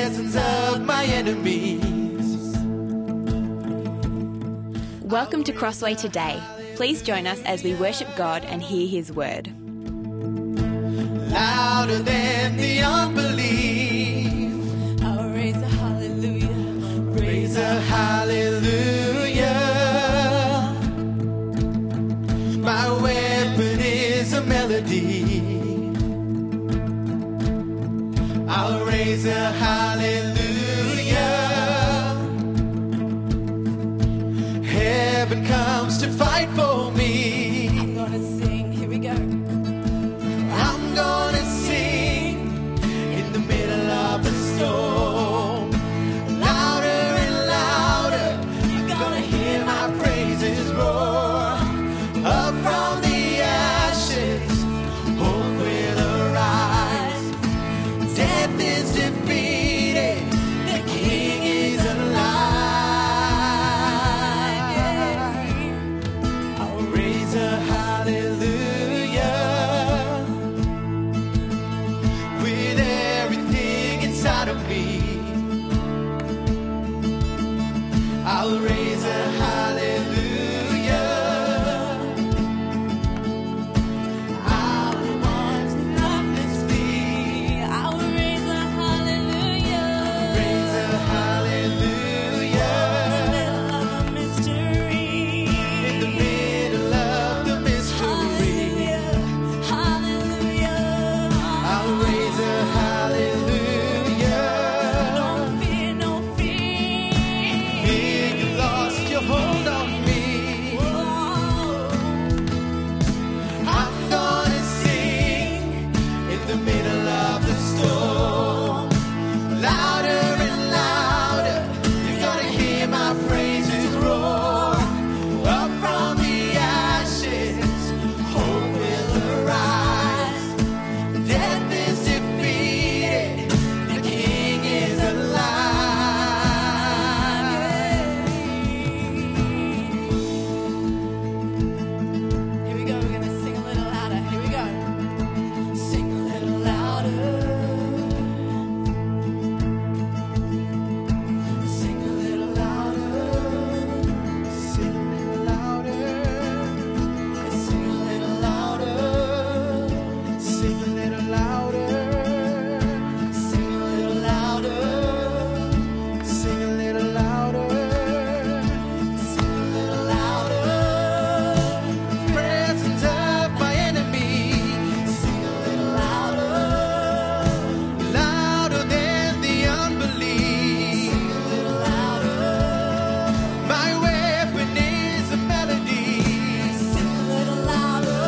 presence of my enemies. Welcome to Crossway Today. Please join us as we worship God and hear His word. Louder than the unbelief, I'll raise a hallelujah. raise a hallelujah. My weapon is a melody. I'll raise a hallelujah. Heaven comes to fight for me. I'm gonna sing, here we go. I'm gonna sing in the middle of the storm. Louder and louder, you're gonna hear my praises roar. Up from the ashes, hope will arise. Death is defeated, the King is alive. I'll raise a hallelujah with everything inside of me. I'll raise a hallelujah. I want nothing speak. I'll raise a hallelujah. Raise a hallelujah Middle of a mystery. in the middle of the mystery. Hallelujah. I'll raise a hallelujah. No fear, no fear. Fear you lost your hold on me. I'm gonna sing in the middle of the storm. Louder and louder, you're gonna hear my praises roar. Up from the ashes, hope will arise. Death is defeated, the King is alive. Here we go, we're gonna sing a little louder. Here we go. Sing a little louder. Sing a little louder. Sing a little louder. Sing a little louder. Sing a little louder. Sing a little louder. Sing a little louder. Sing a little louder. Presence of my enemies. Sing a little louder. Louder than the unbelief. Sing a little louder. My weapon is a melody. Sing a little louder.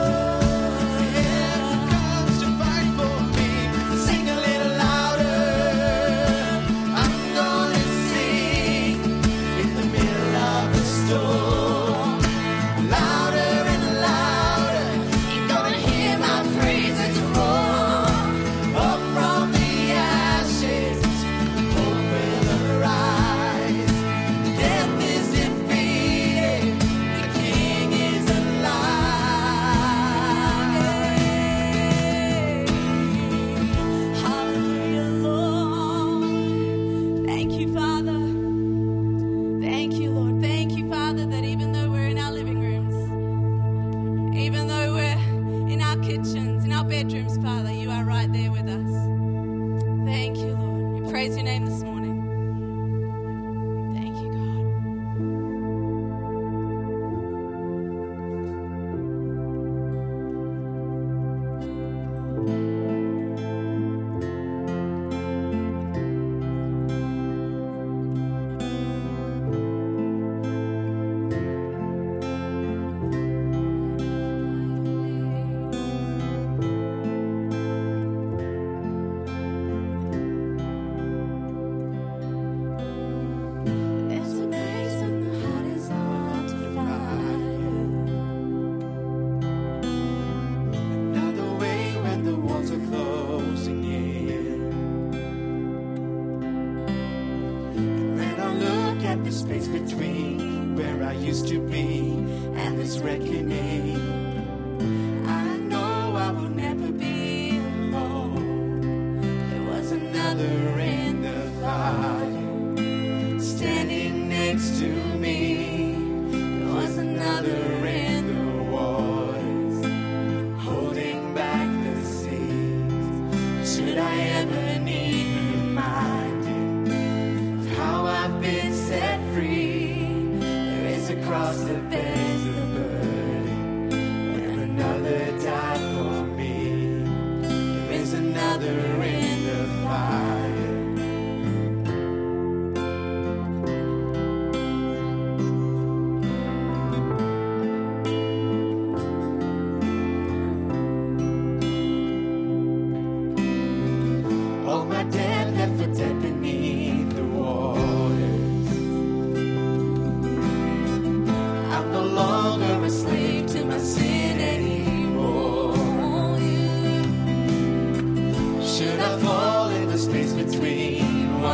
Heaven comes to fight for me. Sing a little louder. I'm gonna sing in the middle of the storm. Louder and louder, you're gonna hear my praises roar. Up from the ashes, hope will arise. Death is defeated, the King is alive. Hallelujah, Lord. Thank you, Father. Thank you, Lord. Thank you, Father, that even though we're in our living rooms, even though we're in our kitchens, in our bedrooms, Father, you are right there with us. Thank you, Lord. We praise your name this morning. Thank you, God. used to be, and this reckoning. I know I will never be alone. There was another in the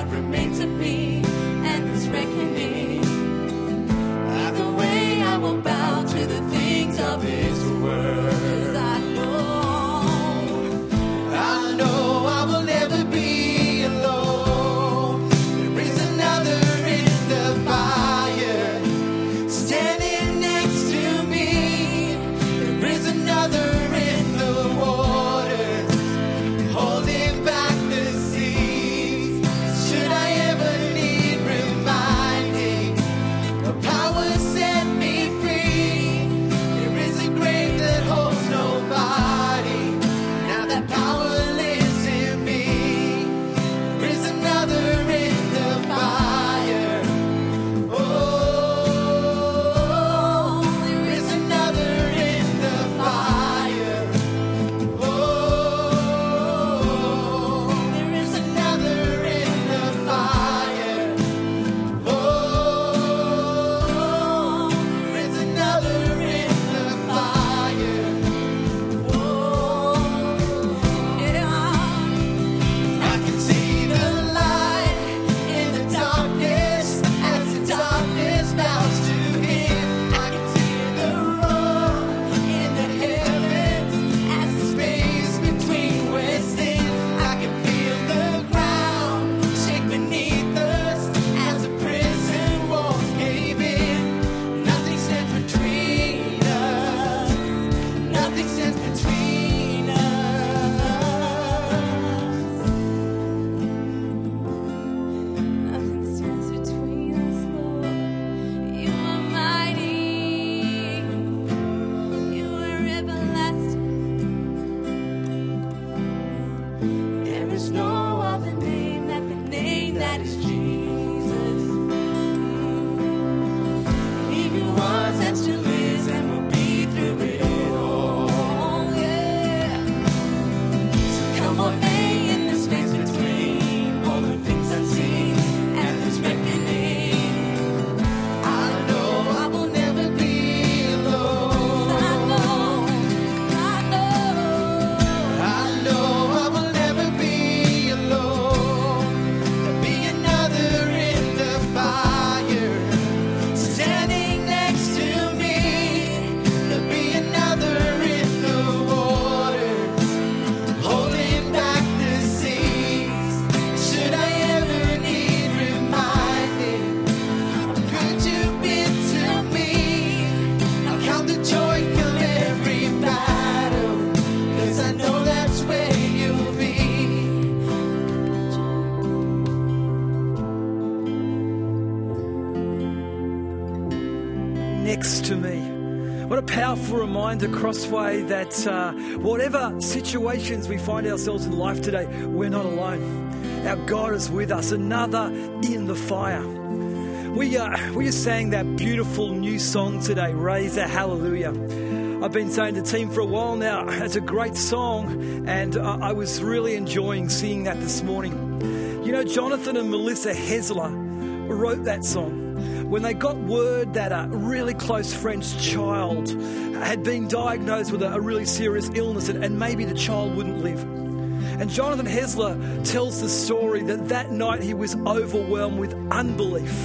what remains of me and this reckoning. Either way, I will bow to the things of this world. 'Cause I know I will never be alone. There is another in the fire, standing next to me. There is another in the waters, holding back the seas. Should I ever need reminding, the power set me free. There is a grave that holds nobody. Now that power lives in me. There is another in the fire. Oh, there is another in the fire. Oh, there is another in the fire. Oh, there is another in the fire. I can see the light in the darkness as the darkness bows to him. I can hear the roar in the heavens as the space between west and. I can feel the ground shake beneath us as the prison walls cave in. Nothing stands between us. Nothing stands between us. Nothing stands between us, Lord. You are mighty. You are everlasting. There is no other name like the name that is Jesus. He who was and still is and will be through it all. Yeah. So come on, lay in the space between all the things unseen and this reckoning. I know I will never be alone. I know I know I will never be alone. There'll be another in the fire, standing next to me. There'll be another in the waters, holding back the seas. Should I ever need reminding how good you've been to me, I'll count the joy of every battle, 'cause I know that's where you'll be. Next to me. What a powerful reminder, Crossway, that whatever situations we find ourselves in life today, we're not alone. Our God is with us, another in the fire. We just sang that beautiful new song today, Raise a Hallelujah. I've been saying to the team for a while now, it's a great song, and I was really enjoying singing that this morning. You know, Jonathan and Melissa Hesler wrote that song when they got word that a really close friend's child had been diagnosed with a really serious illness and maybe the child wouldn't live. And Jonathan Hesler tells the story that night he was overwhelmed with unbelief.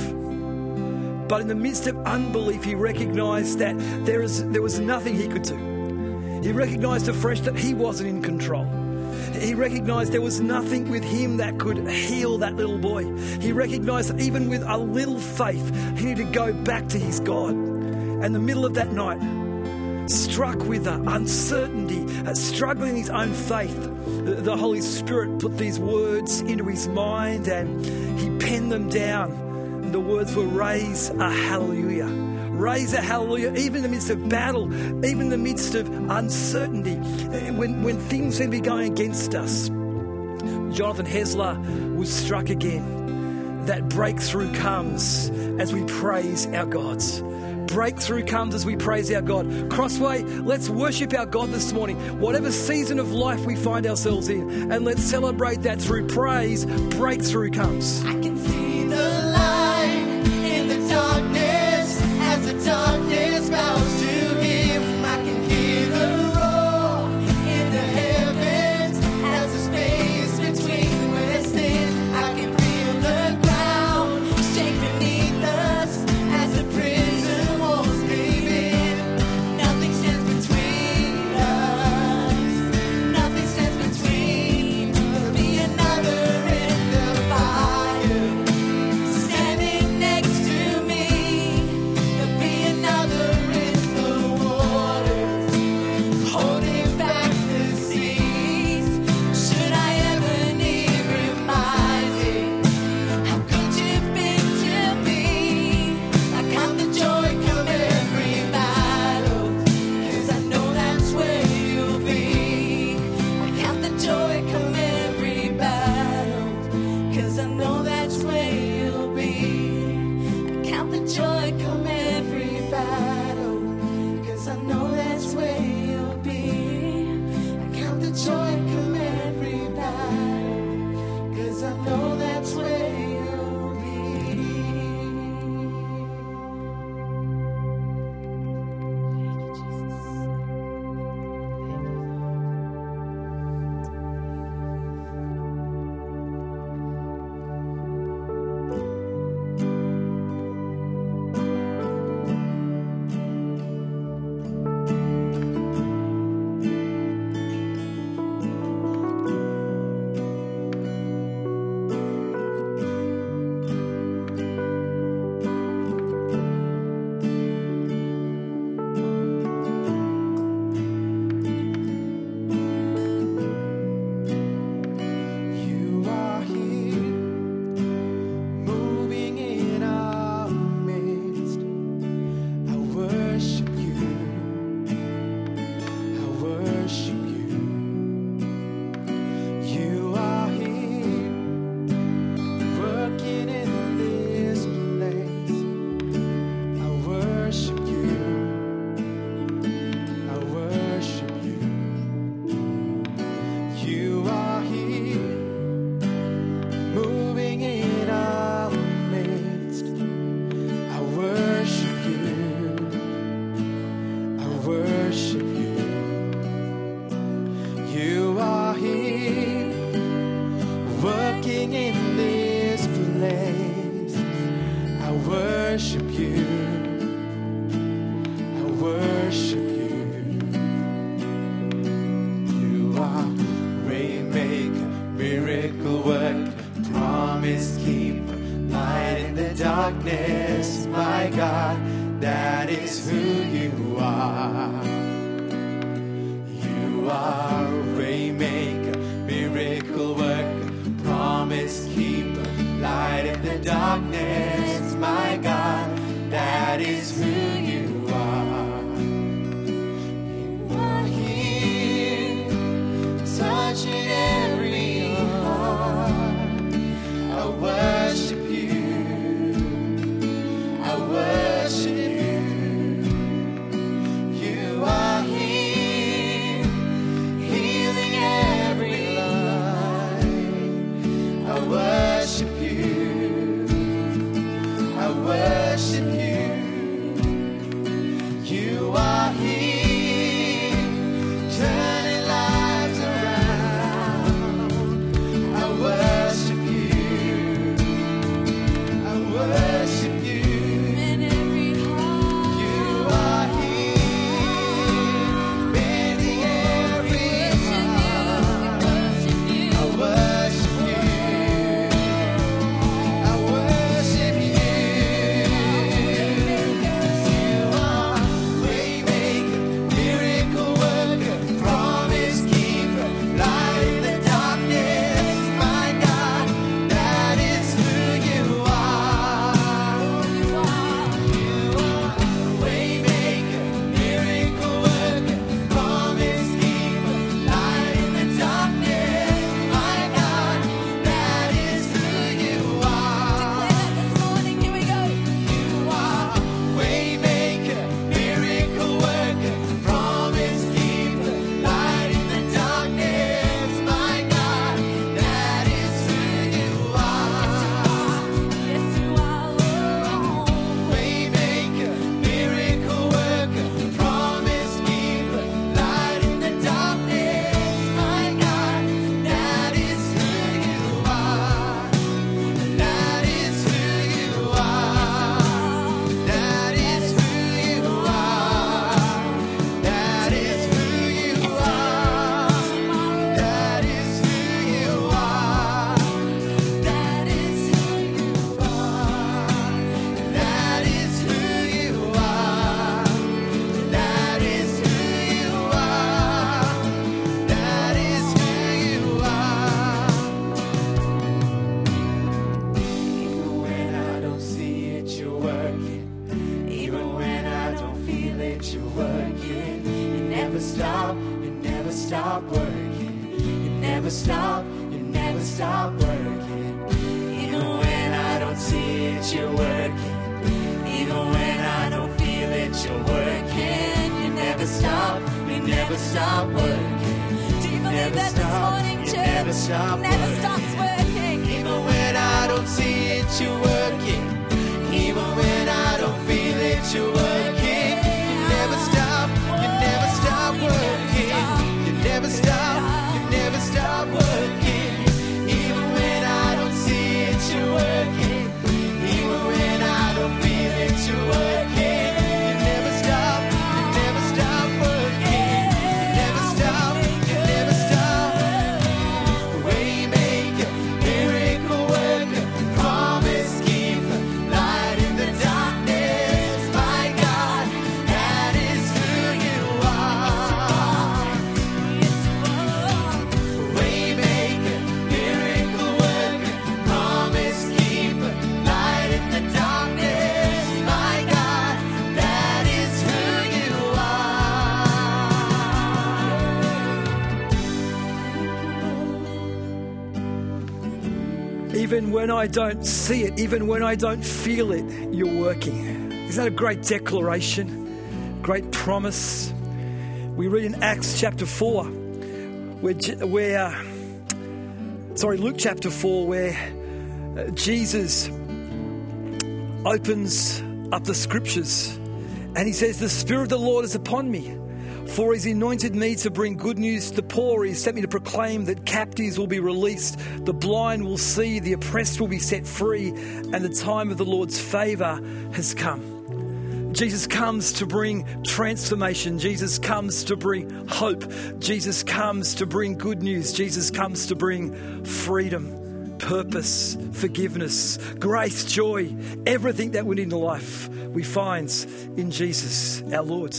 But in the midst of unbelief, he recognised that there was nothing he could do. He recognised afresh that he wasn't in control. He recognised there was nothing with him that could heal that little boy. He recognised that even with a little faith, he needed to go back to his God. And in the middle of that night, struck with uncertainty, struggling in his own faith, the Holy Spirit put these words into his mind and he penned them down. And the words were, raise a hallelujah. Raise a hallelujah, even in the midst of battle, even in the midst of uncertainty, when things seem to be going against us. Jonathan Hesler was struck again. That breakthrough comes as we praise our gods. Breakthrough comes as we praise our God. Crossway, let's worship our God this morning, whatever season of life we find ourselves in, and let's celebrate that through praise. Breakthrough comes. I can see the light in the darkness as the darkness bows to him. I can hear the roar in the heavens as the space between west and. I can feel the know that's where you'll be. I count the joy come every battle, 'cause I know that's where you'll be. I count the joy come every battle, 'cause I know that's where you'll be. Thank you, Jesus. You are here, moving in our midst. I worship you. I worship you. You are here, working in this place. I worship you. I worship you. You are here, moving in our midst. I worship you. I worship you. You are here, working in this place. I worship you. I worship you. You are Waymaker, miracle work, promise keeper, light in the darkness. My God, that is who you are. You are Waymaker, miracle worker, promise keeper, light in the darkness. My God, that is who you are. You are here, touching every heart. I worship you. I worship you. You are here, healing every life. I worship you. it, you're working. Even when I don't feel it, you're working. You never stop working. Do you believe that this morning, church? Never stop Never working. stops working. Even when I don't see it, you're working. Even when I don't feel it, you're working. You never stop working. You never stop working. Even when I don't see it, you're working. Even when I don't feel it, you're working. You never stop working. You never stop. Waymaker, miracle worker, promise keeper, light in the darkness, my God, that is who you are. Waymaker, miracle worker, promise keeper, light in the darkness, my God, that is who you are. Even when I don't see it, even when I don't feel it, you're working. Isn't that a great declaration? Great promise. We read in Acts chapter 4, Luke chapter 4, where Jesus opens up the scriptures and he says, "The Spirit of the Lord is upon me, for he's anointed me to bring good news to the poor. He sent me to proclaim that captives will be released, the blind will see, the oppressed will be set free, and the time of the Lord's favour has come." Jesus comes to bring transformation. Jesus comes to bring hope. Jesus comes to bring good news. Jesus comes to bring freedom, purpose, forgiveness, grace, joy. Everything that we need in life we find in Jesus, our Lord.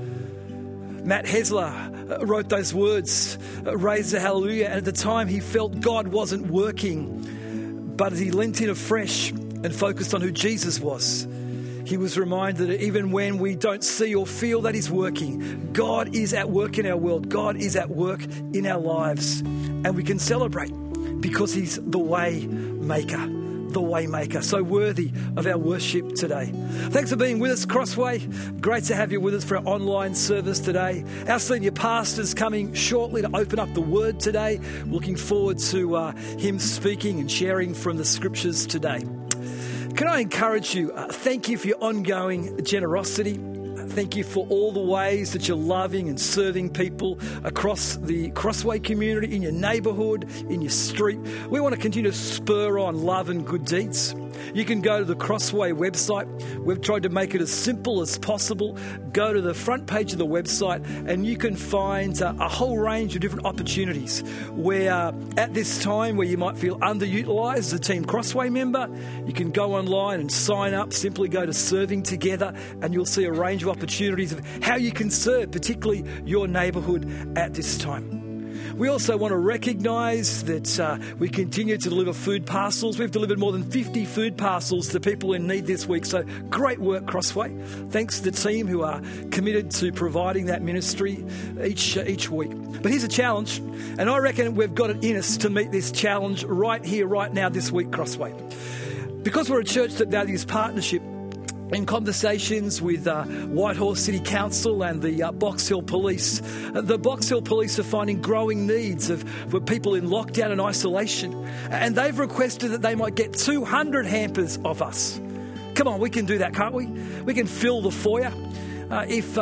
Matt Hesler wrote those words, "Raise the hallelujah." And at the time he felt God wasn't working, but as he leant in afresh and focused on who Jesus was, he was reminded that even when we don't see or feel that he's working, God is at work in our world. God is at work in our lives. And we can celebrate because he's the way maker. The Waymaker, so worthy of our worship today. Thanks for being with us, Crossway. Great to have you with us for our online service today. Our senior pastor's coming shortly to open up the Word today. Looking forward to him speaking and sharing from the Scriptures today. Can I encourage you, thank you for your ongoing generosity. Thank you for all the ways that you're loving and serving people across the Crossway community, in your neighbourhood, in your street. We want to continue to spur on love and good deeds. You can go to the Crossway website. We've tried to make it as simple as possible. Go to the front page of the website and you can find a whole range of different opportunities where at this time where you might feel underutilised as a Team Crossway member, you can go online and sign up. Simply go to Serving Together and you'll see a range of opportunities of how you can serve, particularly your neighbourhood at this time. We also want to recognise that we continue to deliver food parcels. We've delivered more than 50 food parcels to people in need this week. So great work, Crossway. Thanks to the team who are committed to providing that ministry each week. But here's a challenge, and I reckon we've got it in us to meet this challenge right here, right now, this week, Crossway. Because we're a church that values partnership, in conversations with Whitehorse City Council and the Box Hill Police, the Box Hill Police are finding growing needs for people in lockdown and isolation. And they've requested that they might get 200 hampers off us. Come on, we can do that, can't we? We can fill the foyer. If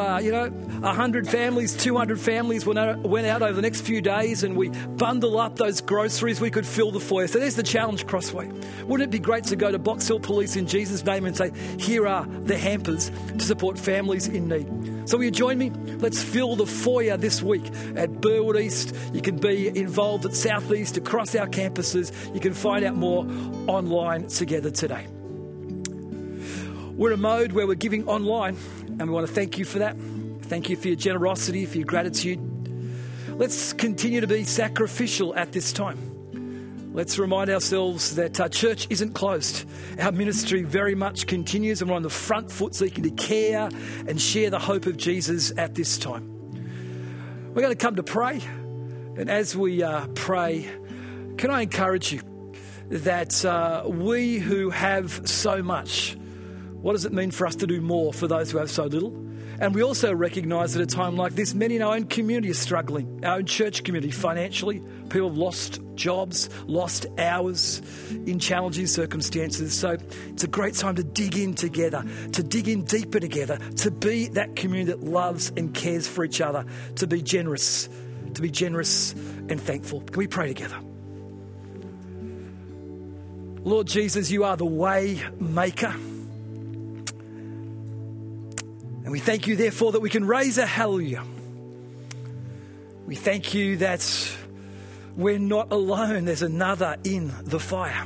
100 families, 200 families went out over the next few days and we bundle up those groceries, we could fill the foyer. So there's the challenge, Crossway. Wouldn't it be great to go to Box Hill Police in Jesus' name and say, here are the hampers to support families in need. So will you join me? Let's fill the foyer this week at Burwood East. You can be involved at South East, across our campuses. You can find out more online together today. We're in a mode where we're giving online, and we want to thank you for that. Thank you for your generosity, for your gratitude. Let's continue to be sacrificial at this time. Let's remind ourselves that our church isn't closed. Our ministry very much continues, and we're on the front foot seeking to care and share the hope of Jesus at this time. We're going to come to pray, and as we pray, can I encourage you that we who have so much, what does it mean for us to do more for those who have so little? And we also recognise at a time like this, many in our own community are struggling, our own church community financially. People have lost jobs, lost hours in challenging circumstances. So it's a great time to dig in together, to dig in deeper together, to be that community that loves and cares for each other, to be generous and thankful. Can we pray together? Lord Jesus, you are the way maker. And we thank you, therefore, that we can raise a hallelujah. We thank you that we're not alone. There's another in the fire.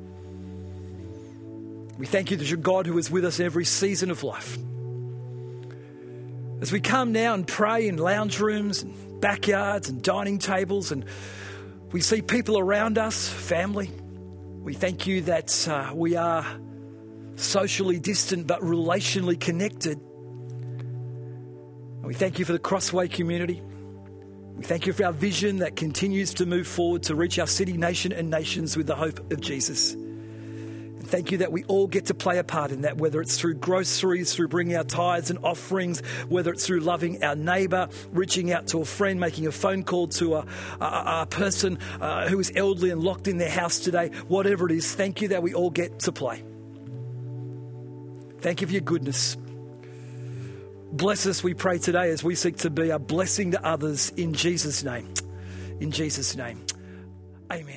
We thank you that you're God who is with us in every season of life. As we come now and pray in lounge rooms and backyards and dining tables, and we see people around us, family, we thank you that we are socially distant but relationally connected. And we thank you for the Crossway community. We thank you for our vision that continues to move forward to reach our city, nation and nations with the hope of Jesus. And thank you that we all get to play a part in that, whether it's through groceries, through bringing our tithes and offerings, whether it's through loving our neighbour, reaching out to a friend, making a phone call to a person who is elderly and locked in their house today, whatever it is, thank you that we all get to play. Thank you for your goodness. Bless us, we pray today, as we seek to be a blessing to others in Jesus' name. In Jesus' name. Amen.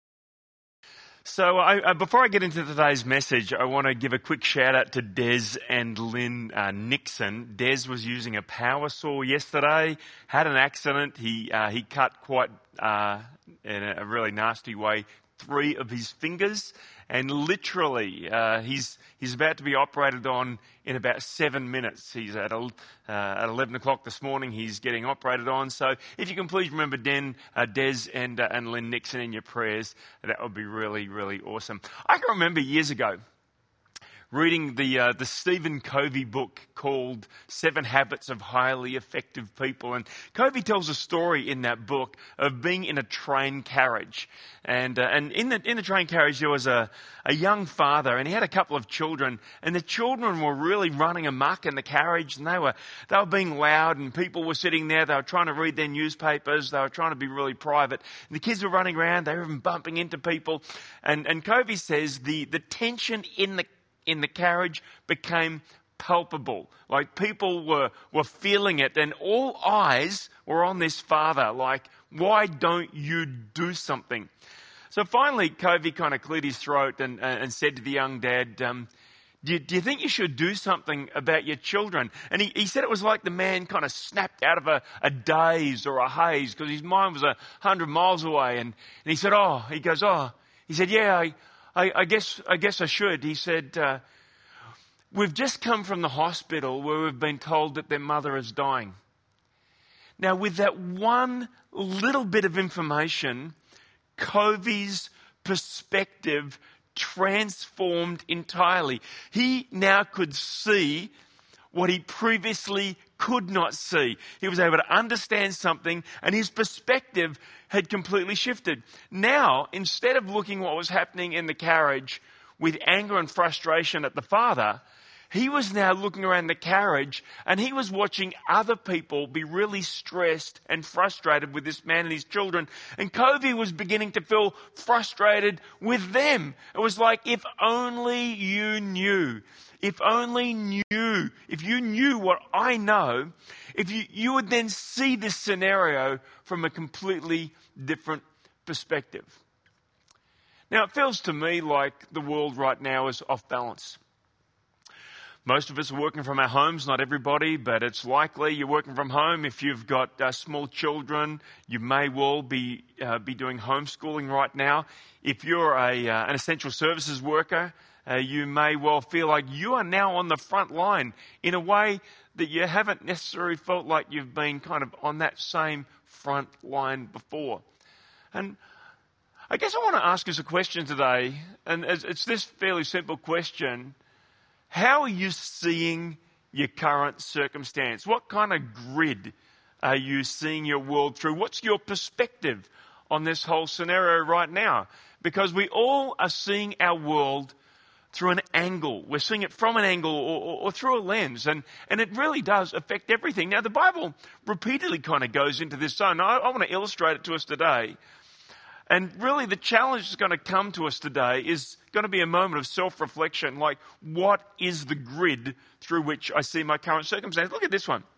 So before I get into today's message, I want to give a quick shout out to Des and Lynn Nixon. Des was using a power saw yesterday, had an accident. He cut quite in a really nasty way 3 of his fingers, and literally he's about to be operated on in about 7 minutes. He's at 11 o'clock this morning. He's getting operated on. So if you can please remember Des and Lynn Nixon in your prayers, that would be really, really awesome. I can remember years ago reading the Stephen Covey book called 7 Habits of Highly Effective People. And Covey tells a story in that book of being in a train carriage. And in the train carriage there was a young father, and he had a couple of children, and the children were really running amok in the carriage, and they were being loud, and people were sitting there, they were trying to read their newspapers, they were trying to be really private. And the kids were running around, they were even bumping into people. And Covey says the tension in the carriage became palpable. Like people were feeling it, and all eyes were on this father, like, why don't you do something? So finally, Covey kind of cleared his throat and said to the young dad, do you think you should do something about your children? And he said it was like the man kind of snapped out of a daze or a haze, because his mind was 100 miles away. And he said, yeah, I guess I should. He said, we've just come from the hospital where we've been told that their mother is dying. Now, with that one little bit of information, Covey's perspective transformed entirely. He now could see what he previously could not see. He was able to understand something, and his perspective had completely shifted. Now, instead of looking what was happening in the carriage with anger and frustration at the father, he was now looking around the carriage, and he was watching other people be really stressed and frustrated with this man and his children. And Covey was beginning to feel frustrated with them. It was like, if only you knew. If you knew what I know, if you would then see this scenario from a completely different perspective. Now, it feels to me like the world right now is off balance. Most of us are working from our homes, not everybody, but it's likely you're working from home. If you've got small children, you may well be doing homeschooling right now. If you're an essential services worker, you may well feel like you are now on the front line in a way that you haven't necessarily felt like you've been kind of on that same front line before. And I guess I want to ask us a question today, and it's this fairly simple question. How are you seeing your current circumstance? What kind of grid are you seeing your world through? What's your perspective on this whole scenario right now? because we all are seeing our world through an angle. We're seeing it from an angle or through a lens, and it really does affect everything. Now, the Bible repeatedly kind of goes into this zone. I want to illustrate it to us today. And really, the challenge that's going to come to us today is going to be a moment of self-reflection, like, what is the grid through which I see my current circumstance? Look at this one.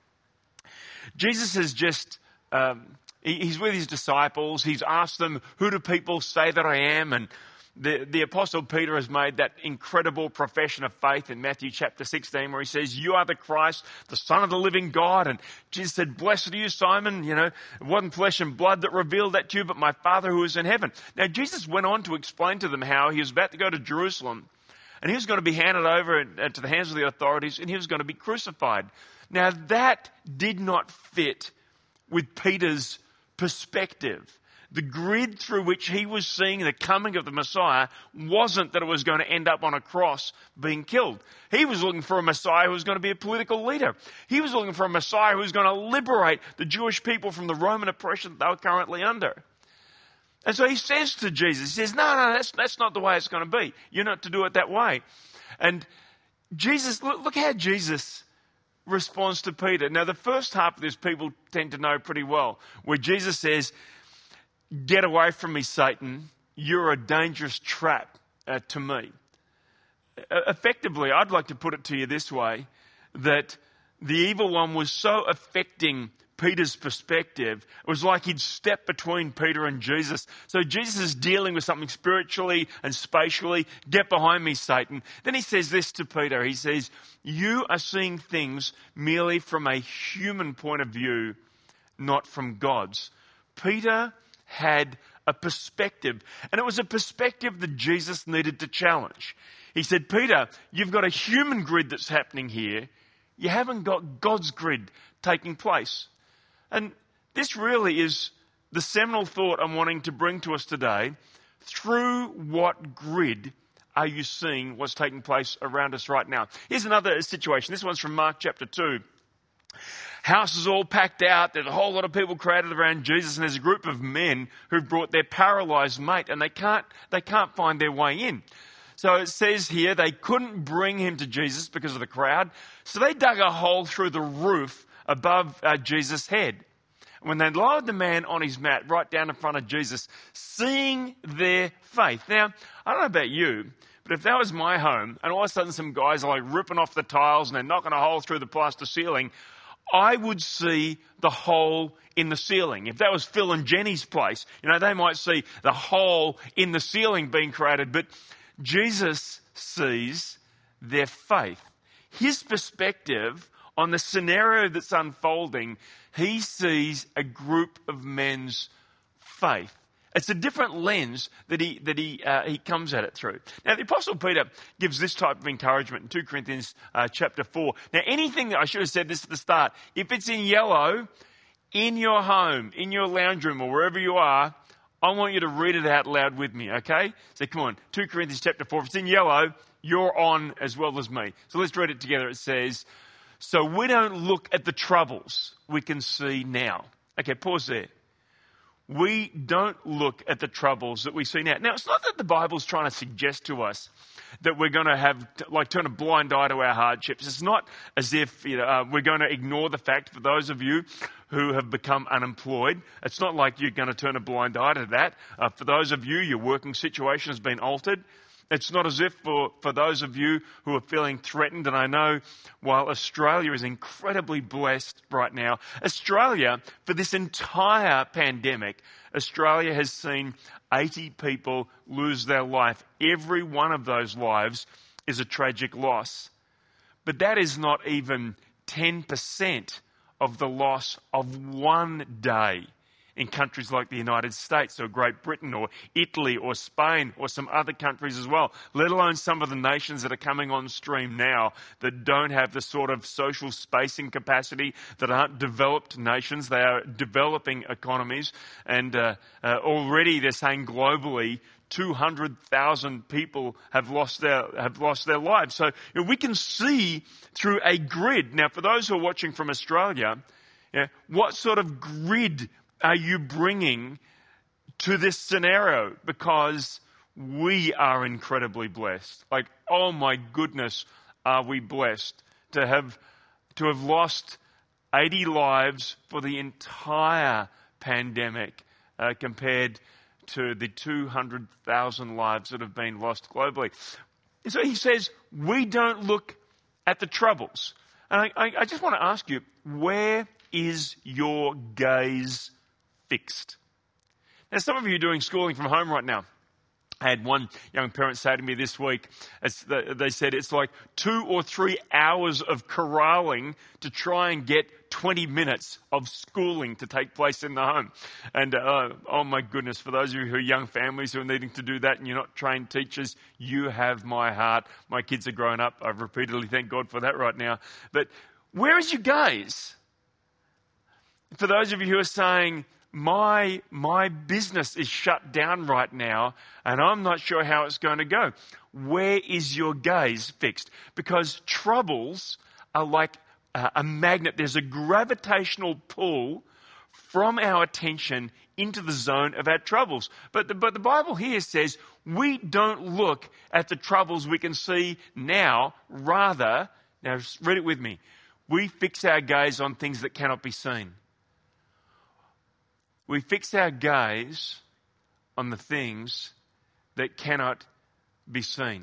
Jesus has just, he's with his disciples. He's asked them, who do people say that I am? And the Apostle Peter has made that incredible profession of faith in Matthew chapter 16, where he says, you are the Christ, the Son of the living God. And Jesus said, blessed are you, Simon. You know, it wasn't flesh and blood that revealed that to you, but my Father who is in heaven. Now, Jesus went on to explain to them how he was about to go to Jerusalem, and he was going to be handed over to the hands of the authorities, and he was going to be crucified. Now, that did not fit with Peter's perspective. The grid through which he was seeing the coming of the Messiah wasn't that it was going to end up on a cross being killed. He was looking for a Messiah who was going to be a political leader. He was looking for a Messiah who was going to liberate the Jewish people from the Roman oppression that they were currently under. And so he says to Jesus, he says, no, that's not the way it's going to be. You're not to do it that way. And Jesus, look how Jesus responds to Peter. Now, the first half of this people tend to know pretty well, where Jesus says, get away from me, Satan. You're a dangerous trap to me. Effectively, I'd like to put it to you this way, that the evil one was so affecting Peter's perspective, it was like he'd stepped between Peter and Jesus. So Jesus is dealing with something spiritually and spatially. Get behind me, Satan. Then he says this to Peter. He says, you are seeing things merely from a human point of view, not from God's. Peter had a perspective, and it was a perspective that Jesus needed to challenge. He said, Peter, you've got a human grid that's happening here. You haven't got God's grid taking place. And this really is the seminal thought I'm wanting to bring to us today. Through what grid are you seeing what's taking place around us right now? Here's another situation. This one's from Mark chapter 2. House is all packed out. There's a whole lot of people crowded around Jesus, and there's a group of men who've brought their paralyzed mate, and they can't find their way in. So it says here they couldn't bring him to Jesus because of the crowd, so they dug a hole through the roof above Jesus' head. When they lowered the man on his mat right down in front of Jesus, seeing their faith. Now, I don't know about you, but if that was my home, and all of a sudden some guys are like ripping off the tiles and they're knocking a hole through the plaster ceiling, I would see the hole in the ceiling. If that was Phil and Jenny's place, they might see the hole in the ceiling being created. But Jesus sees their faith. His perspective on the scenario that's unfolding, he sees a group of men's faith. It's a different lens that he comes at it through. Now, the Apostle Peter gives this type of encouragement in 2 Corinthians chapter 4. Now, anything that I should have said this at the start, if it's in yellow, in your home, in your lounge room, or wherever you are, I want you to read it out loud with me, okay? So come on, 2 Corinthians chapter 4. If it's in yellow, you're on as well as me. So let's read it together. It says, so we don't look at the troubles we can see now. Okay, pause there. We don't look at the troubles that we see now. Now, it's not that the Bible's trying to suggest to us that we're going to have, turn a blind eye to our hardships. It's not as if we're going to ignore the fact, for those of you who have become unemployed, it's not like you're going to turn a blind eye to that. For those of you, your working situation has been altered. It's not as if for those of you who are feeling threatened, and I know while Australia is incredibly blessed right now, Australia, for this entire pandemic, Australia has seen 80 people lose their life. Every one of those lives is a tragic loss. But that is not even 10% of the loss of one day in countries like the United States or Great Britain or Italy or Spain or some other countries as well, let alone some of the nations that are coming on stream now that don't have the sort of social spacing capacity, that aren't developed nations. They are developing economies, and already they're saying globally 200,000 people have lost their lives. So we can see through a grid. Now, for those who are watching from Australia, what sort of grid are you bringing to this scenario? Because we are incredibly blessed. Like, oh my goodness, are we blessed to have lost 80 lives for the entire pandemic compared to the 200,000 lives that have been lost globally. So he says, we don't look at the troubles. And I just want to ask you, where is your gaze fixed? Now, some of you are doing schooling from home right now. I had one young parent say to me this week, they said it's like 2 or 3 hours of corralling to try and get 20 minutes of schooling to take place in the home. And oh my goodness, for those of you who are young families who are needing to do that and you're not trained teachers, you have my heart. My kids are growing up. I've repeatedly thanked God for that right now. But where is your gaze? For those of you who are saying, my business is shut down right now and I'm not sure how it's going to go. Where is your gaze fixed? Because troubles are like a magnet. There's a gravitational pull from our attention into the zone of our troubles. But the Bible here says we don't look at the troubles we can see now. Rather, now read it with me, we fix our gaze on things that cannot be seen. We fix our gaze on the things that cannot be seen.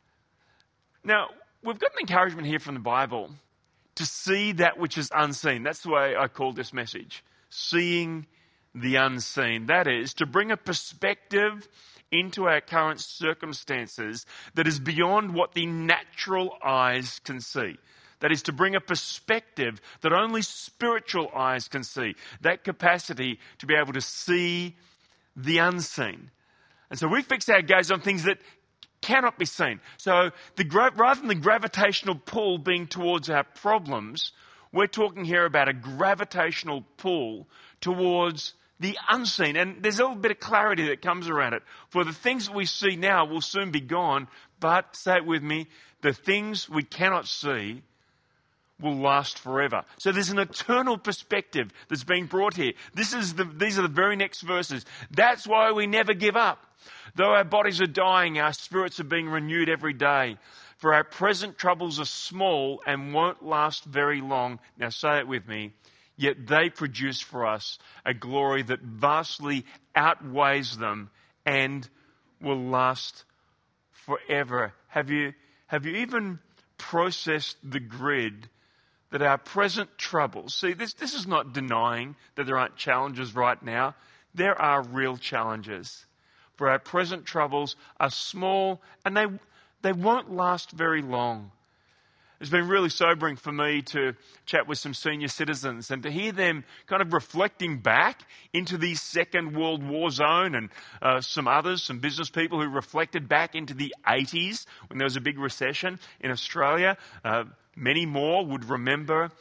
Now, we've got an encouragement here from the Bible to see that which is unseen. That's the way I call this message. Seeing the unseen. That is, to bring a perspective into our current circumstances that is beyond what the natural eyes can see. That is, to bring a perspective that only spiritual eyes can see. That capacity to be able to see the unseen. And so we fix our gaze on things that cannot be seen. So rather than the gravitational pull being towards our problems, we're talking here about a gravitational pull towards the unseen. And there's a little bit of clarity that comes around it. For the things that we see now will soon be gone, but, say it with me, the things we cannot see will last forever. So there's an eternal perspective that's being brought here. These are the very next verses. That's why we never give up. Though our bodies are dying, our spirits are being renewed every day. For our present troubles are small and won't last very long. Now say it with me. Yet they produce for us a glory that vastly outweighs them and will last forever. Have you even processed the grid that our present troubles, see, this is not denying that there aren't challenges right now. There are real challenges. For our present troubles are small and they won't last very long. It's been really sobering for me to chat with some senior citizens and to hear them kind of reflecting back into the Second World War zone, and some business people who reflected back into the 80s when there was a big recession in Australia. Many more would remember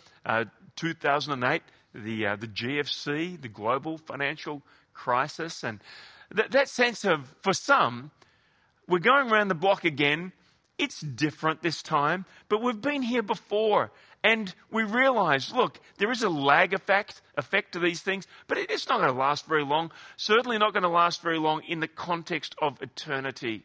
2008, the GFC, the global financial crisis. And that sense of, for some, we're going around the block again. It's different this time, but we've been here before. And we realise, look, there is a lag effect to these things, but it's not going to last very long. Certainly not going to last very long in the context of eternity.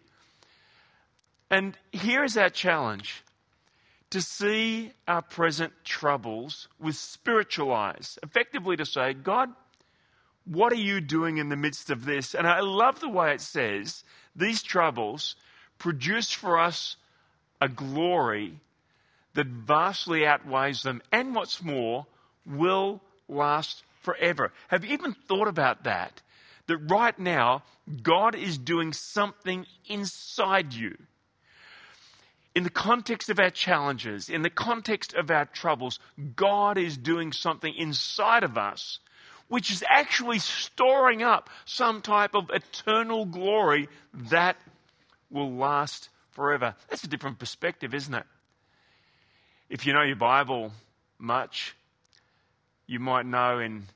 And here is our challenge. To see our present troubles with spiritual eyes. Effectively to say, God, what are you doing in the midst of this? And I love the way it says, these troubles produce for us a glory that vastly outweighs them, and what's more, will last forever. Have you even thought about that? That right now, God is doing something inside you. In the context of our challenges, in the context of our troubles, God is doing something inside of us which is actually storing up some type of eternal glory that will last forever. That's a different perspective, isn't it? If you know your Bible much, you might know in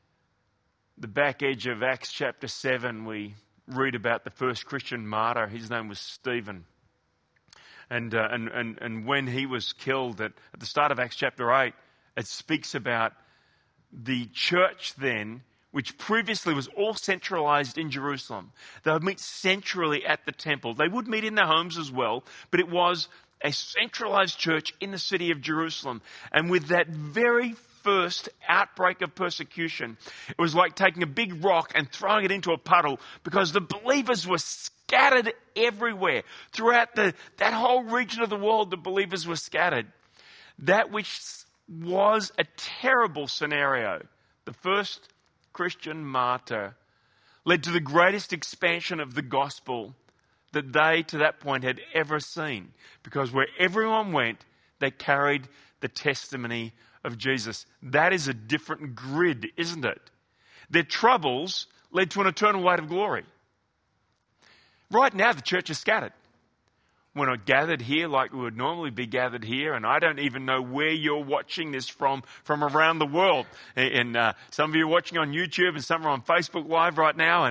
the back edge of Acts chapter 7, we read about the first Christian martyr. His name was Stephen. And when he was killed at the start of Acts chapter 8, it speaks about the church then, which previously was all centralized in Jerusalem. They would meet centrally at the temple. They would meet in their homes as well, but it was a centralized church in the city of Jerusalem. And with that very first outbreak of persecution, it was like taking a big rock and throwing it into a puddle, because the believers were scattered everywhere. Throughout that whole region of the world, the believers were scattered. That which was a terrible scenario, the first Christian martyr, led to the greatest expansion of the gospel that they to that point had ever seen, because where everyone went, they carried the testimony of Jesus. That is a different grid, isn't it? Their troubles led to an eternal weight of glory. Right now, the church is scattered. We're not gathered here like we would normally be gathered here, and I don't even know where you're watching this from around the world. And some of you are watching on YouTube, and some are on Facebook Live right now.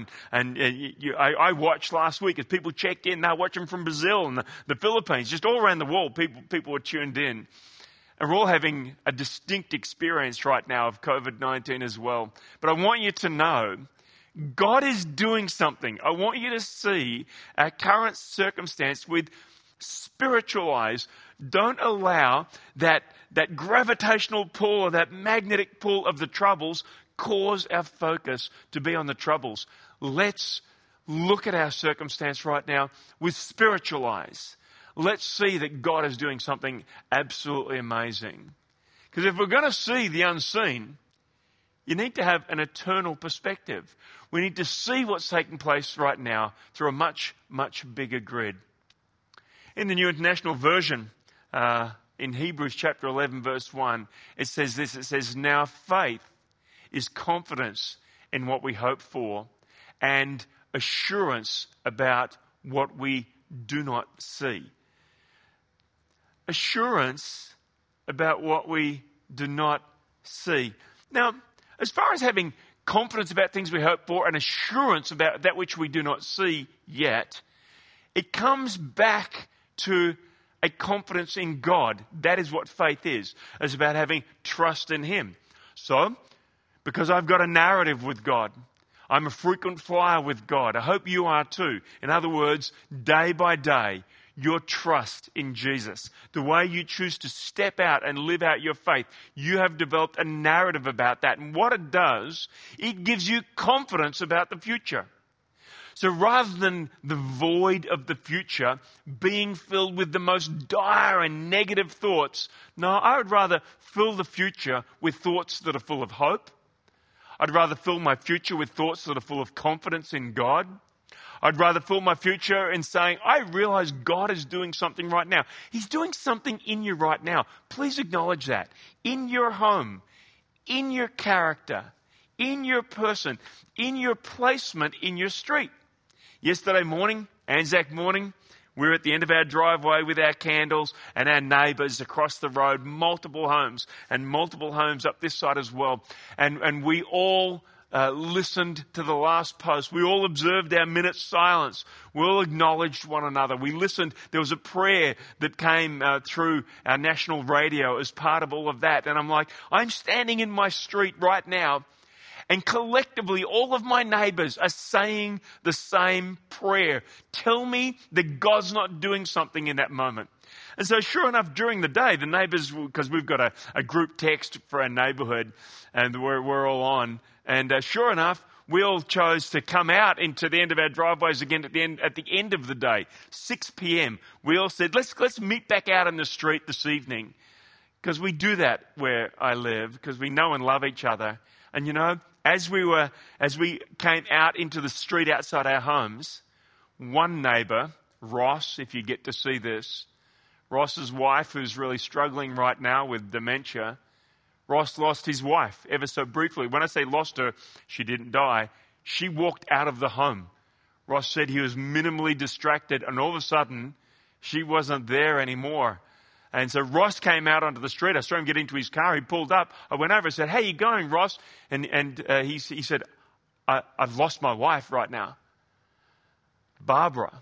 I watched last week as people checked in. They're watching from Brazil and the Philippines, just all around the world. People were tuned in, and we're all having a distinct experience right now of COVID-19 as well. But I want you to know, God is doing something. I want you to see our current circumstance with spiritual eyes. Don't allow that gravitational pull or that magnetic pull of the troubles cause our focus to be on the troubles. Let's look at our circumstance right now with spiritual eyes. Let's see that God is doing something absolutely amazing. Because if we're going to see the unseen, you need to have an eternal perspective. We need to see what's taking place right now through a much, much bigger grid. In the New International Version, in Hebrews chapter 11, verse 1, it says this. It says, "Now faith is confidence in what we hope for and assurance about what we do not see." Assurance about what we do not see. Now, as far as having confidence about things we hope for and assurance about that which we do not see yet, it comes back to a confidence in God. That is what faith is. It's about having trust in Him. So, because I've got a narrative with God, I'm a frequent flyer with God. I hope you are too. In other words, day by day, your trust in Jesus, the way you choose to step out and live out your faith, you have developed a narrative about that. And what it does, it gives you confidence about the future. So rather than the void of the future being filled with the most dire and negative thoughts, no, I would rather fill the future with thoughts that are full of hope. I'd rather fill my future with thoughts that are full of confidence in God. I'd rather fill my future in saying, I realize God is doing something right now. He's doing something in you right now. Please acknowledge that. In your home, in your character, in your person, in your placement in your street. Yesterday morning, Anzac morning, we were at the end of our driveway with our candles and our neighbours across the road, multiple homes up this side as well. And we all listened to the last post. We all observed our minute's silence. We all acknowledged one another. We listened. There was a prayer that came through our national radio as part of all of that. And I'm like, I'm standing in my street right now, and collectively all of my neighbours are saying the same prayer. Tell me that God's not doing something in that moment. And so sure enough, during the day, the neighbours, because we've got a group text for our neighbourhood, and we're all on, and sure enough, we all chose to come out into the end of our driveways again at the end of the day, 6 p.m. We all said, let's meet back out in the street this evening, because we do that where I live, because we know and love each other. And you know, as we came out into the street outside our homes, one neighbour, Ross, if you get to see this, Ross's wife, who's really struggling right now with dementia, Ross lost his wife ever so briefly. When I say lost her, she didn't die. She walked out of the home. Ross said he was minimally distracted, and all of a sudden, she wasn't there anymore. And so Ross came out onto the street. I saw him get into his car. He pulled up. I went over and said, "How you going, Ross?" And he said, I've lost my wife right now, Barbara.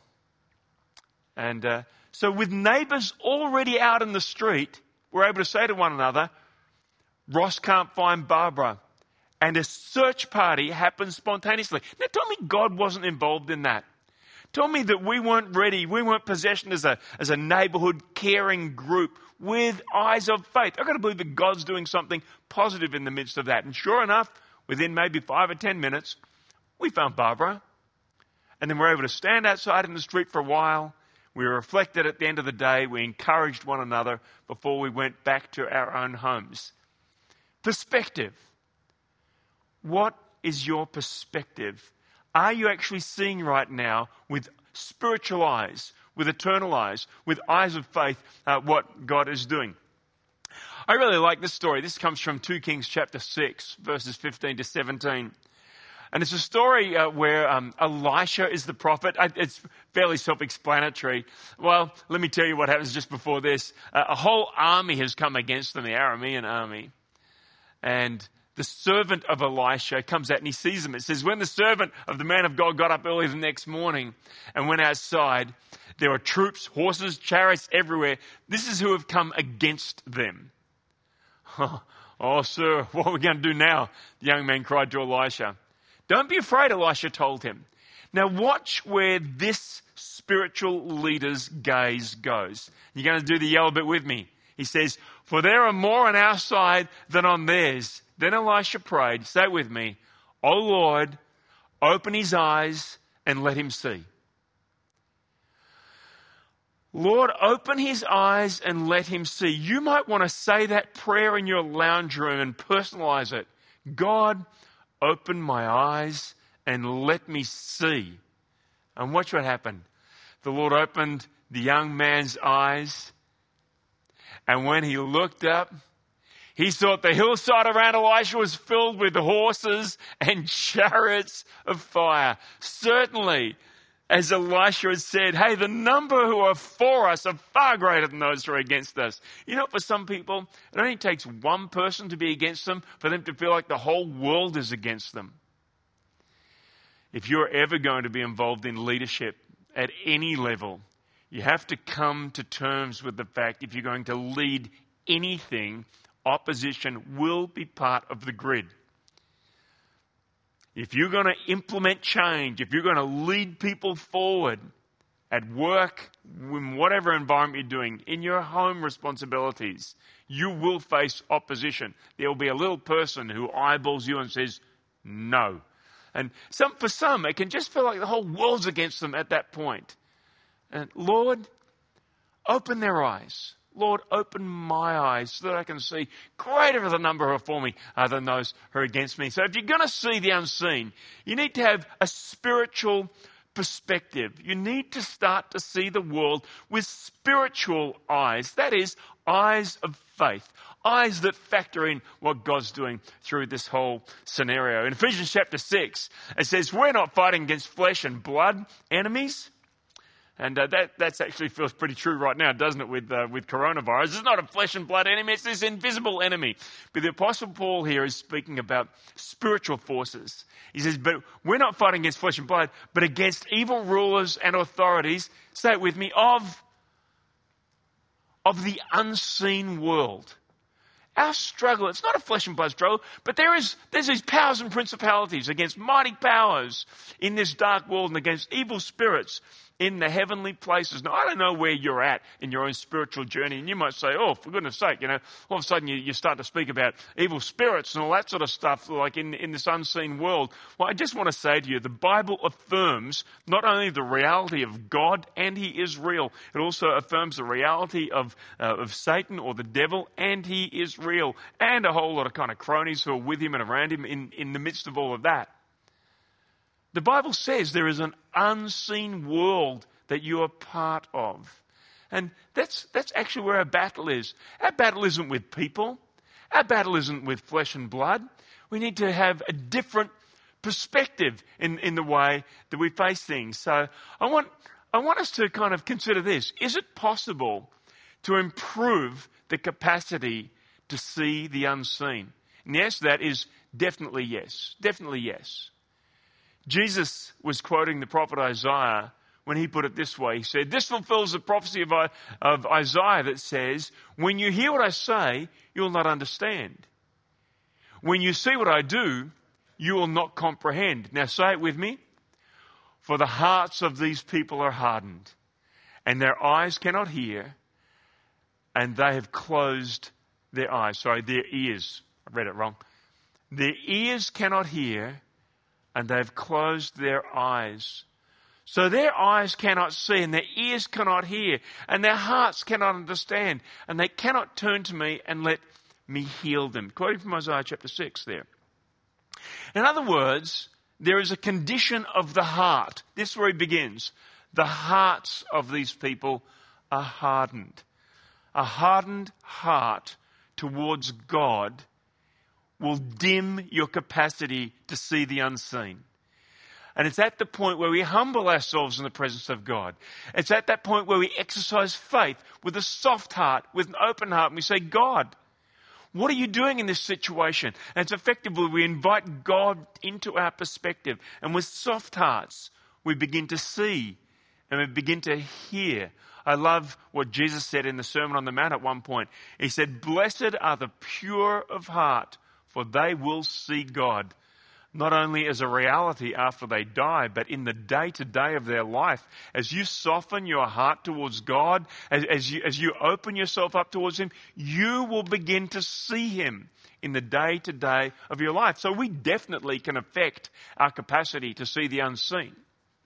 And so with neighbours already out in the street, we're able to say to one another, Ross can't find Barbara. and a search party happened spontaneously. Now tell me God wasn't involved in that. Tell me that we weren't ready, we weren't positioned as a neighborhood caring group with eyes of faith. I've got to believe that God's doing something positive in the midst of that. And sure enough, within maybe 5 or 10 minutes, we found Barbara. And then we were able to stand outside in the street for a while. We reflected at the end of the day. We encouraged one another before we went back to our own homes. Perspective. What is your perspective? Are you actually seeing right now with spiritual eyes, with eternal eyes, with eyes of faith, what God is doing? I really like this story. This comes from 2 Kings chapter 6, verses 15 to 17. And it's a story where Elisha is the prophet. It's fairly self-explanatory. Well, let me tell you what happens just before this. A whole army has come against them, the Aramean army. And the servant of Elisha comes out and he sees them. It says, when the servant of the man of God got up early the next morning and went outside, there were troops, horses, chariots everywhere. This is who have come against them. Oh, sir, what are we going to do now? The young man cried to Elisha. Don't be afraid, Elisha told him. Now watch where this spiritual leader's gaze goes. You're going to do the yellow bit with me. He says, for there are more on our side than on theirs. Then Elisha prayed, say it with me, O Lord, open his eyes and let him see. Lord, open his eyes and let him see. You might want to say that prayer in your lounge room and personalize it. God, open my eyes and let me see. And watch what happened. The Lord opened the young man's eyes. And when he looked up, he saw the hillside around Elisha was filled with horses and chariots of fire. Certainly, as Elisha had said, hey, the number who are for us are far greater than those who are against us. You know, for some people, it only takes one person to be against them for them to feel like the whole world is against them. If you're ever going to be involved in leadership at any level, you have to come to terms with the fact if you're going to lead anything, opposition will be part of the grid. If you're going to implement change, if you're going to lead people forward at work, in whatever environment you're doing, in your home responsibilities, you will face opposition. There will be a little person who eyeballs you and says, no. And for some, it can just feel like the whole world's against them at that point. And Lord, open their eyes. Lord, open my eyes so that I can see greater the number who are for me than those who are against me. So if you're going to see the unseen, you need to have a spiritual perspective. You need to start to see the world with spiritual eyes. That is, eyes of faith. Eyes that factor in what God's doing through this whole scenario. In Ephesians chapter 6, it says, we're not fighting against flesh and blood enemies. And that actually feels pretty true right now, doesn't it, with coronavirus? It's not a flesh and blood enemy, it's this invisible enemy. But the Apostle Paul here is speaking about spiritual forces. He says, but we're not fighting against flesh and blood, but against evil rulers and authorities, say it with me, of the unseen world. Our struggle, it's not a flesh and blood struggle, but there's these powers and principalities against mighty powers in this dark world and against evil spirits in the heavenly places. Now, I don't know where you're at in your own spiritual journey, and you might say, oh, for goodness sake, all of a sudden you start to speak about evil spirits and all that sort of stuff, like in this unseen world. Well, I just want to say to you, the Bible affirms not only the reality of God, and he is real, it also affirms the reality of Satan or the devil, and he is real, and a whole lot of kind of cronies who are with him and around him in the midst of all of that. The Bible says there is an unseen world that you are part of. And that's actually where our battle is. Our battle isn't with people. Our battle isn't with flesh and blood. We need to have a different perspective in the way that we face things. So I want us to kind of consider this. Is it possible to improve the capacity to see the unseen? And the answer to that is definitely yes. Definitely yes. Jesus was quoting the prophet Isaiah when he put it this way. He said, this fulfills the prophecy of Isaiah that says, when you hear what I say, you'll not understand. When you see what I do, you will not comprehend. Now say it with me. For the hearts of these people are hardened, and their eyes cannot hear, and they have closed their eyes. Sorry, their ears. I read it wrong. Their ears cannot hear, and they have closed their eyes. So their eyes cannot see, and their ears cannot hear, and their hearts cannot understand, and they cannot turn to me and let me heal them. Quoting from Isaiah chapter 6 there. In other words, there is a condition of the heart. This is where he begins. The hearts of these people are hardened. A hardened heart towards God will dim your capacity to see the unseen. And it's at the point where we humble ourselves in the presence of God. It's at that point where we exercise faith with a soft heart, with an open heart, and we say, God, what are you doing in this situation? And it's effectively we invite God into our perspective. And with soft hearts, we begin to see and we begin to hear. I love what Jesus said in the Sermon on the Mount at one point. He said, blessed are the pure of heart, for they will see God. Not only as a reality after they die, but in the day-to-day of their life. As you soften your heart towards God, as you open yourself up towards Him, you will begin to see Him in the day-to-day of your life. So we definitely can affect our capacity to see the unseen.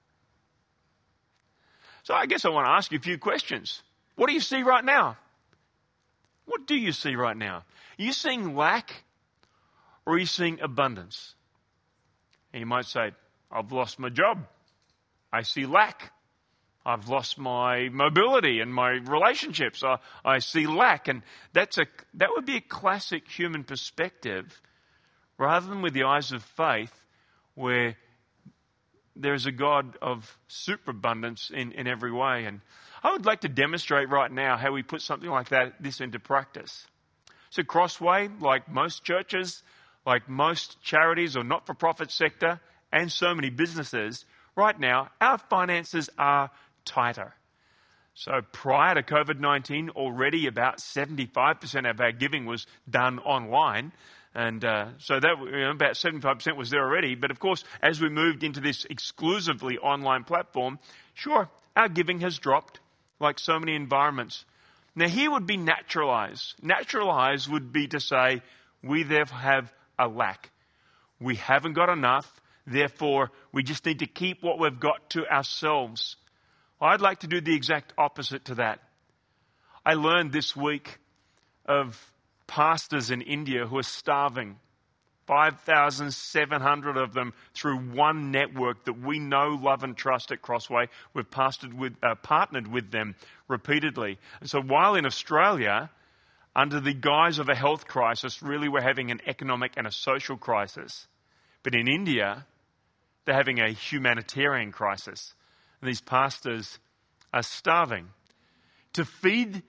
So I guess I want to ask you a few questions. What do you see right now? What do you see right now? Are you seeing lack or are you seeing abundance? And you might say, I've lost my job. I see lack. I've lost my mobility and my relationships. I see lack. And that would be a classic human perspective rather than with the eyes of faith where there is a God of superabundance in every way. And I would like to demonstrate right now how we put something like this into practice. So Crossway, like most churches, like most charities or not-for-profit sector and so many businesses, right now our finances are tighter. So prior to COVID-19, already about 75% of our giving was done online. And so that about 75% was there already. But of course, as we moved into this exclusively online platform, sure, our giving has dropped like so many environments. Now here would be naturalize. Naturalize would be to say, we therefore have a lack. We haven't got enough, therefore we just need to keep what we've got to ourselves. I'd like to do the exact opposite to that. I learned this week of pastors in India who are starving. 5,700 of them through one network that we know, love and trust at Crossway. We've partnered with them repeatedly. And so while in Australia, under the guise of a health crisis, really we're having an economic and a social crisis. But in India, they're having a humanitarian crisis. And these pastors are starving. To feed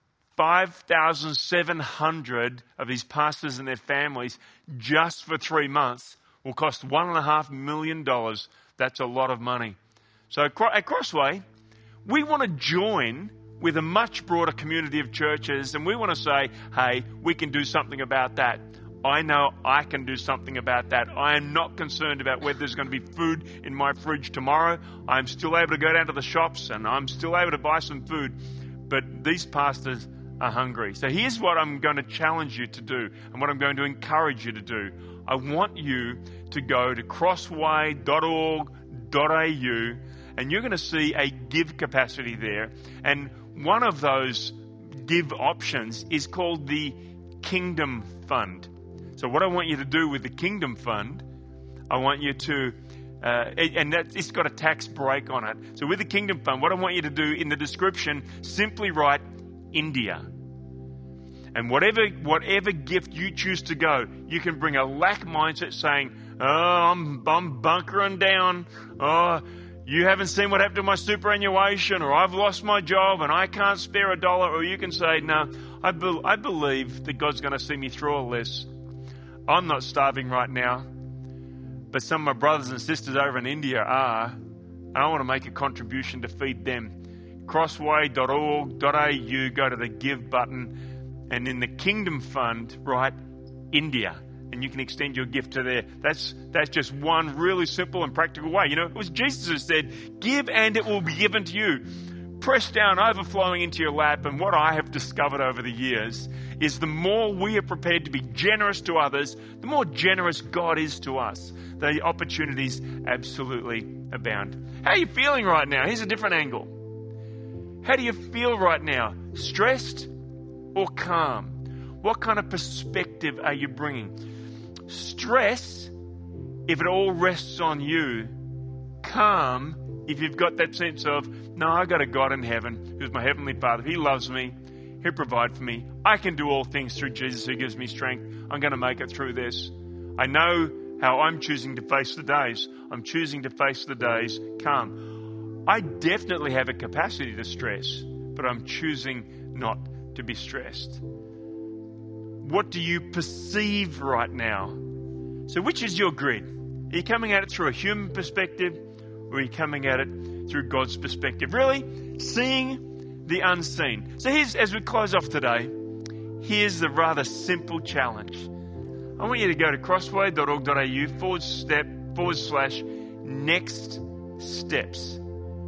5,700 of these pastors and their families just for 3 months will cost $1.5 million. That's a lot of money. So at Crossway, we want to join with a much broader community of churches, and we want to say, hey, we can do something about that. I know I can do something about that. I am not concerned about whether there's going to be food in my fridge tomorrow. I'm still able to go down to the shops and I'm still able to buy some food. But these pastors are hungry. So here's what I'm going to challenge you to do and what I'm going to encourage you to do. I want you to go to crossway.org.au and you're going to see a give capacity there. And one of those give options is called the Kingdom Fund. So what I want you to do with the Kingdom Fund, I want you to, it's got a tax break on it. So with the Kingdom Fund, what I want you to do in the description, simply write India. And whatever gift you choose to go, you can bring a lack mindset saying, oh, I'm bunkering down. Oh, you haven't seen what happened to my superannuation, or I've lost my job and I can't spare $1. Or you can say, no, I believe that God's going to see me through all this. I'm not starving right now, but some of my brothers and sisters over in India are, and I want to make a contribution to feed them. Crossway.org.au, go to the Give button, and in the Kingdom Fund, write India. and you can extend your gift to there. That's just one really simple and practical way. You know, it was Jesus who said, give and it will be given to you. Pressed down, overflowing into your lap. And what I have discovered over the years is the more we are prepared to be generous to others, the more generous God is to us. The opportunities absolutely abound. How are you feeling right now? Here's a different angle. How do you feel right now? Stressed or calm? What kind of perspective are you bringing? Stress, if it all rests on you. Calm, if you've got that sense of, no, I got a God in heaven who's my heavenly Father. He loves me. He'll provide for me. I can do all things through Jesus who gives me strength. I'm going to make it through this. I know how I'm choosing to face the days. I'm choosing to face the days calm. I definitely have a capacity to stress, but I'm choosing not to be stressed. What do you perceive right now? So which is your grid? Are you coming at it through a human perspective, or are you coming at it through God's perspective? Really, seeing the unseen. So here's, as we close off today, here's the rather simple challenge. I want you to go to crossway.org.au/next steps.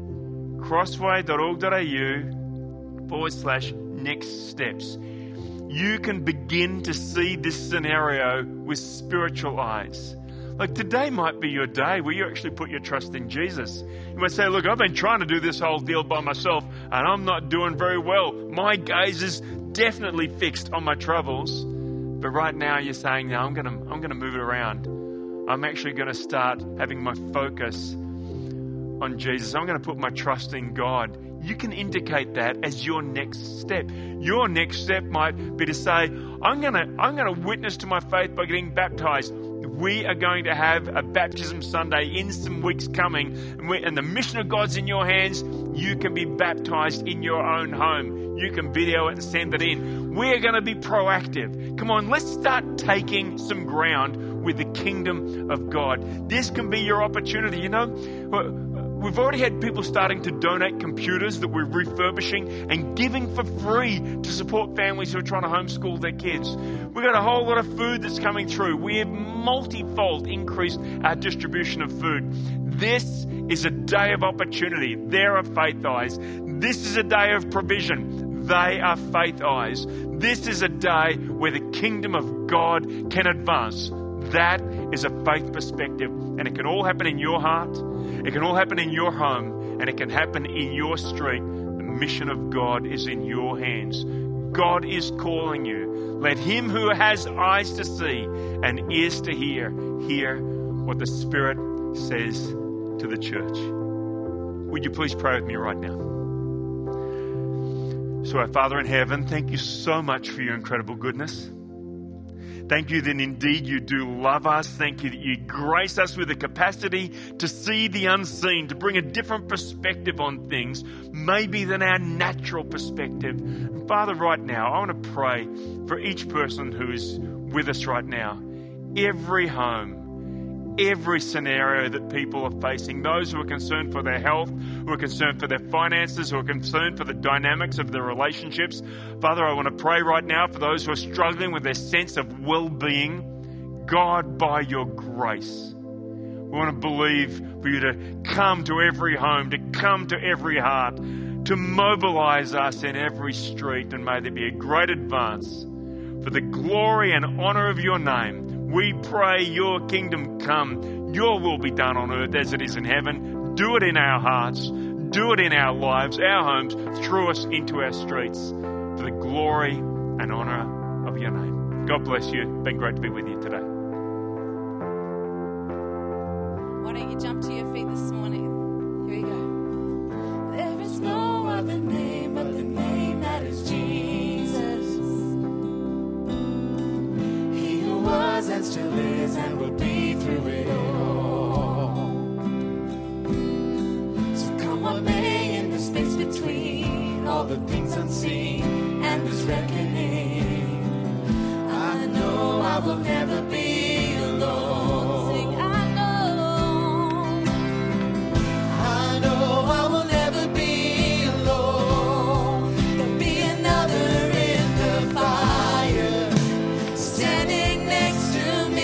crossway.org.au/next steps. You can begin to see this scenario with spiritual eyes. Like today might be your day where you actually put your trust in Jesus. You might say, look, I've been trying to do this whole deal by myself and I'm not doing very well. My gaze is definitely fixed on my troubles. But right now you're saying, no, I'm gonna move it around. I'm actually going to start having my focus on Jesus. I'm going to put my trust in God. You can indicate that as your next step. Your next step might be to say, I'm going to witness to my faith by getting baptized. We are going to have a baptism Sunday in some weeks coming, and the mission of God's in your hands. You can be baptized in your own home. You can video it and send it in. We're going to be proactive. Come on, let's start taking some ground with the kingdom of God. This can be your opportunity. You know, we've already had people starting to donate computers that we're refurbishing and giving for free to support families who are trying to homeschool their kids. We've got a whole lot of food that's coming through. We have multi-fold increased our distribution of food. This is a day of opportunity. There are faith eyes. This is a day of provision. They are faith eyes. This is a day where the kingdom of God can advance. That is a faith perspective. And it can all happen in your heart. It can all happen in your home. And it can happen in your street. The mission of God is in your hands. God is calling you. Let him who has eyes to see and ears to hear what the Spirit says to the church. Would you please pray with me right now? So our Father in heaven, thank you so much for your incredible goodness. Thank you that indeed you do love us. Thank you that you grace us with the capacity to see the unseen, to bring a different perspective on things, maybe than our natural perspective. And Father, right now, I want to pray for each person who is with us right now. Every home, every scenario that people are facing, those who are concerned for their health, who are concerned for their finances, who are concerned for the dynamics of their relationships. Father, I want to pray right now for those who are struggling with their sense of well-being. God, by your grace, we want to believe for you to come to every home, to come to every heart, to mobilize us in every street, and may there be a great advance for the glory and honor of your name. We pray your kingdom come, your will be done on earth as it is in heaven. Do it in our hearts, do it in our lives, our homes, through us into our streets, for the glory and honor of your name. God bless you. It's been great to be with you today. Why don't you jump to your feet this morning? Here we go. There is no other name but the name that is Jesus. He who was and still is and will be through it all. So come what may in the space between all the things unseen and this reckoning, I know I will never be alone. Sing, I know I will never be alone. There'll be another in the fire standing next to me.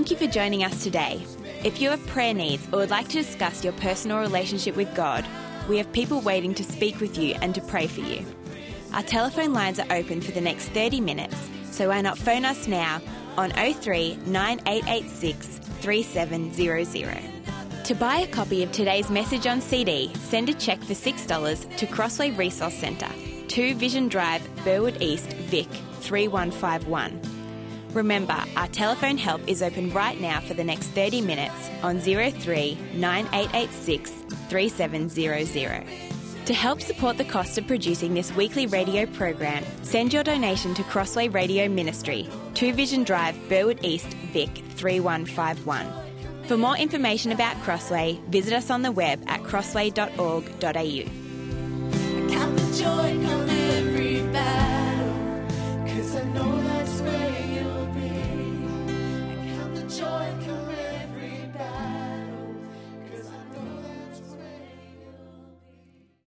Thank you for joining us today. If you have prayer needs or would like to discuss your personal relationship with God, we have people waiting to speak with you and to pray for you. Our telephone lines are open for the next 30 minutes, so why not phone us now on 03 9886 3700. To buy a copy of today's message on CD, send a cheque for $6 to Crossway Resource Centre, 2 Vision Drive, Burwood East, Vic 3151. Remember, our telephone help is open right now for the next 30 minutes on 03 9886 3700. To help support the cost of producing this weekly radio program, send your donation to Crossway Radio Ministry, 2 Vision Drive, Burwood East, Vic 3151. For more information about Crossway, visit us on the web at crossway.org.au. Count the joy, count every battle, 'cause I know